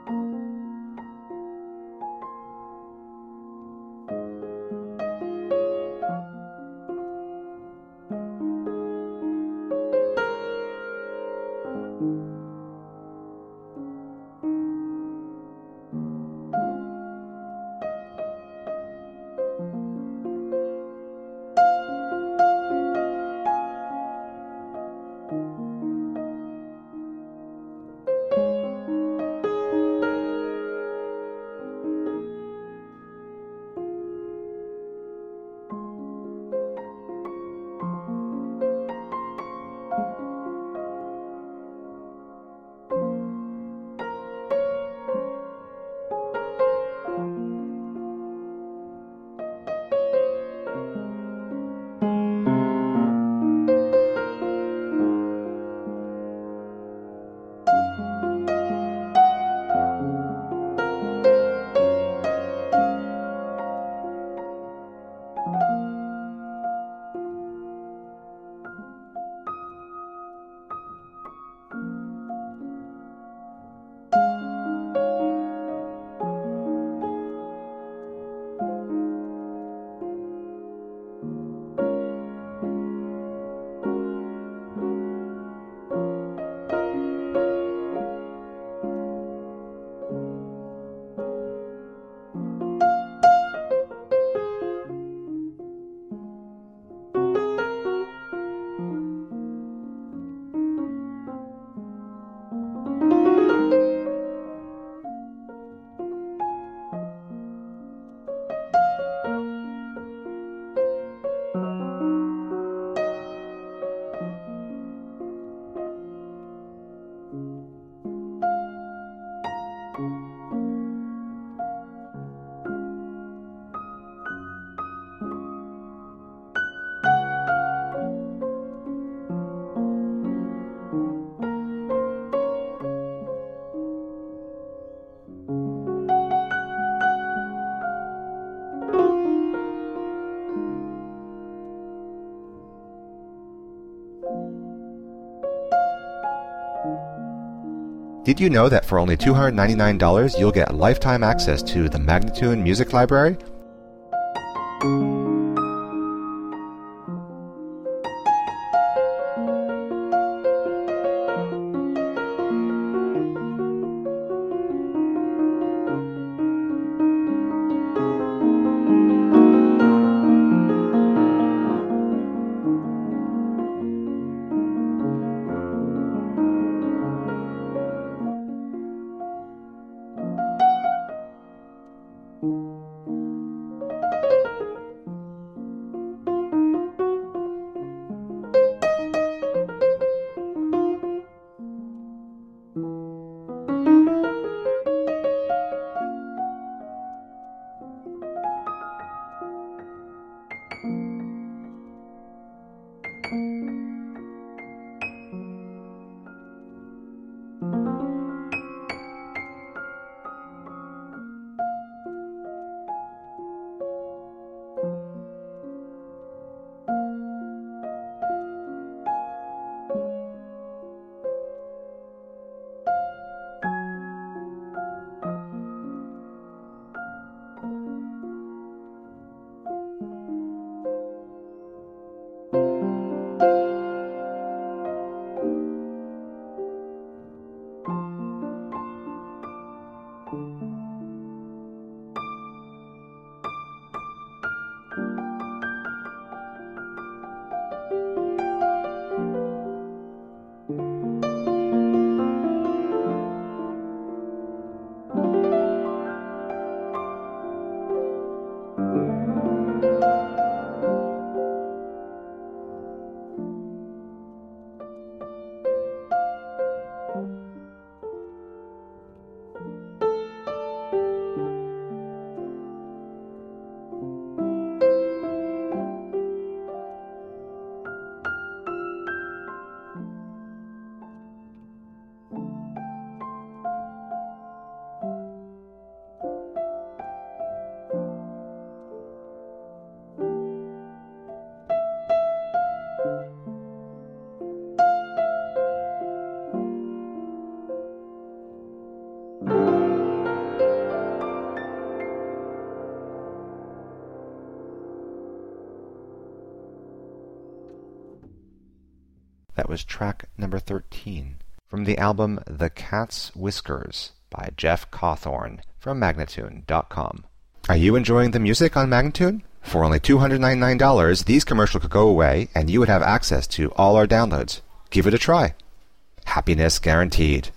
Did you know that for only $299 you'll get lifetime access to the Magnatune Music Library? was track number 13 from the album The Cat's Whiskers by Jeff Cawthorne from Magnatune.com. Are you enjoying the music on Magnatune? For only $299, these commercials could go away and you would have access to all our downloads. Give it a try. Happiness guaranteed.